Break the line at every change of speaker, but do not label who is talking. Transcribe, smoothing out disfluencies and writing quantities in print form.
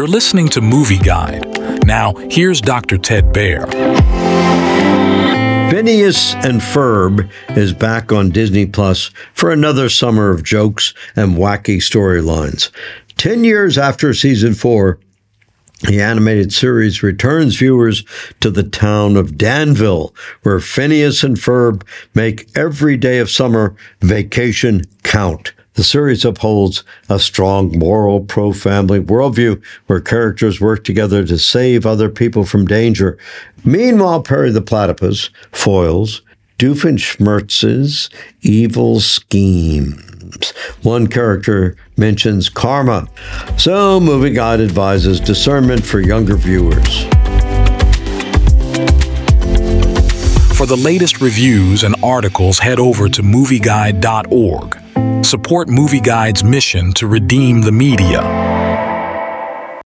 You're listening to Movie Guide. Now, here's Dr. Ted Baer.
Phineas and Ferb is back on Disney Plus for another summer of jokes and wacky storylines. 10 years after season 4, the animated series returns viewers to the town of Danville, where Phineas and Ferb make every day of summer vacation count. The series upholds a strong moral, pro-family worldview where characters work together to save other people from danger. Meanwhile, Perry the Platypus foils Doofenshmirtz's evil schemes. One character mentions karma, so Movie Guide advises discernment for younger viewers.
For the latest reviews and articles, head over to movieguide.org. Support Movie Guide's mission to redeem the media.